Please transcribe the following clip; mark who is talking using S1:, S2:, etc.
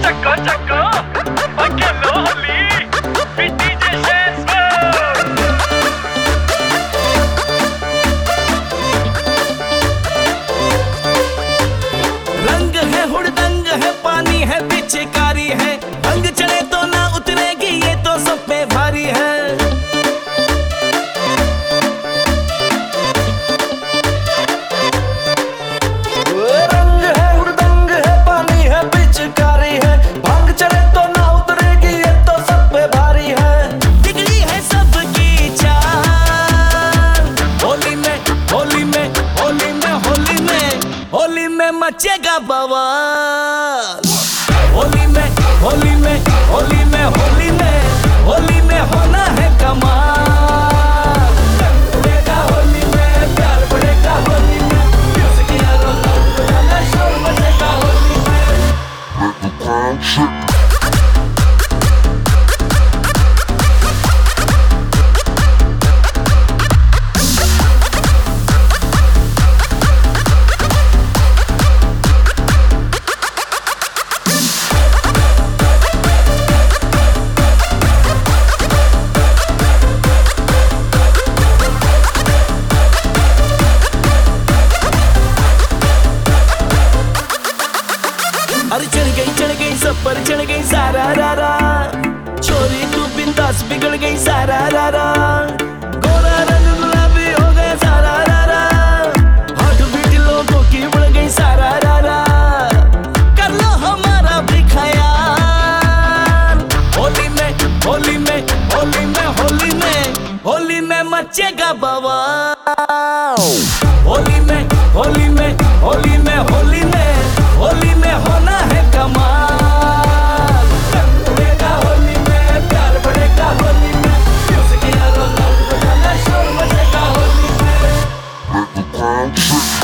S1: चक्को चक्को खेलो Holi DJ शेंसको।
S2: रंग है हुड़दंग है पानी है पिचकारी है, रंग चढ़े तो ना उतरेगी ये तो सब पे भारी है। रंग है हुड़दंग है पानी है पिचकारी है, भांग चढ़े तो ना उतरेगी ये तो सब पे भारी है। बिगड़ी है सबकी चाल होली में होली में होली में होली में होली में मचेगा बवाल। होली में होली में होली में होली में होली में होना है कमाल। बढ़ेगा होली में प्यार बढ़ेगा होली में, म्यूजिक यारों का शोर मचेगा होली में। अरे चढ़ गई सब पर चढ़ गई सारा रारा, छोरी तू बिंदास बिगड़ गई सारा रारा। गोरा रंग गुलाबी हो गया सारा रारा, हाथ बीट लोगों की बढ़ गई सारा रारा। कर लो हमारा भी ख्याल। होली में होली में होली में होली में होली में मचेगा बवाल। होली में होली में होली में होली में होली में होना है कमाल। बढ़ेगा होली में प्यार बढ़ेगा होली में, म्यूजिक यारों का शोर मचेगा होली में।